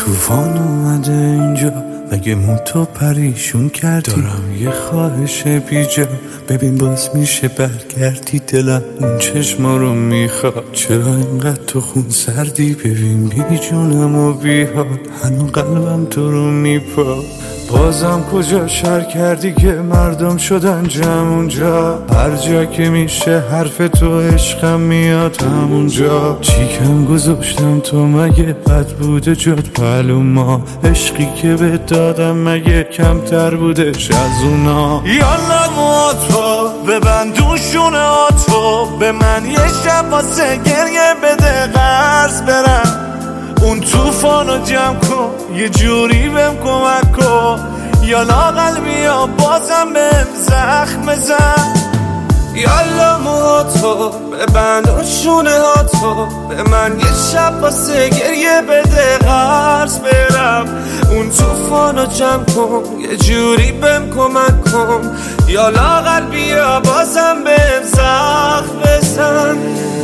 طوفان اومده اینجا، مگه موتو پریشون کردی؟ دارم یه خواهش بیجا، ببین باز میشه برگردی. دلم اون چشما رو میخواد، چرا اینقدر تو خون سردی؟ ببین بی جونم و بی حال، هنو قلبم تو رو میپا. بازم کجا شر کردی که مردم شدن جمع اونجا؟ هر جا که میشه حرف تو عشقم میاد همونجا. چیکم گذاشتم تو مگه بد بوده جات پهلو ما؟ عشقی که به دادم مگه کمتر بودش از اونا؟ یالا موتو ببندوشونه آتو، به من یه شب واسه گریه بده قرض برم. اون طوفانو جمع کن، یه جوری بهم کمک کن، یالا قلبی ها بازم بهم زخم بزن. یالا موهاتو ببند و شونه هاتو، به من یه شب واسه گریه بده قرض برم. اون طوفانو جمع کن، یه جوری بهم کمک کن، یالا قلبی ها بازم بهم زخم بزن.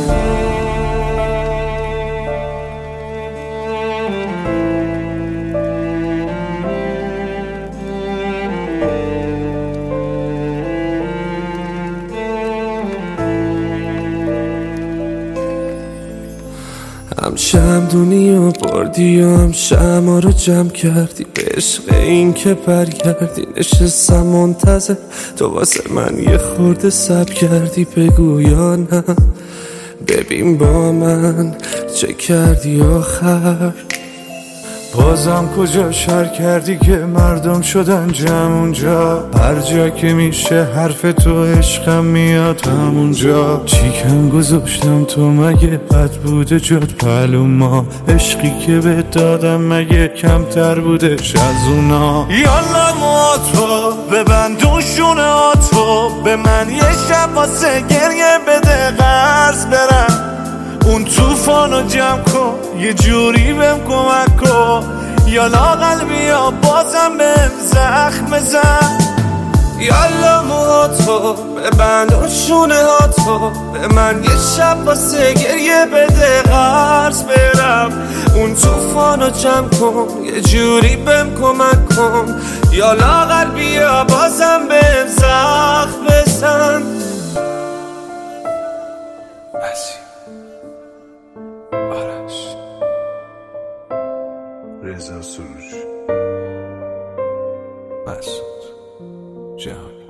هم شمدونی و بردی و هم شما رو جمع کردی، به عشق این که برگردی. نشستم منتظر تو واسه من یه خورده سب کردی، بگو یا نه، ببین با من چه کردی آخر. بازم کجا شر کردی که مردم شدن جمع اونجا؟ هر جا که میشه حرف تو عشقم میاد همونجا. چیکم گذاشتم تو مگه بد بوده جات پهلو ما؟ عشقی که به دادم مگه کمتر بودش از اونا؟ یالا موتو ببندوشونه آتو، به من یه شب واسه گریه بده قرض برم. اون طوفانو جمع کن، یه جوری بهم کمک کن، یالا قلبی ها بازم بهم زخم بزن. یالا موهاتو ببند و شونه هاتو، به من یه شب واسه گریه بده قرض برم. اون طوفانو جمع کن، یه جوری بهم کمک کن، یالا قلبی ها بازم بهم زخم بزن. آرش رضا سروش مسعود جهانی.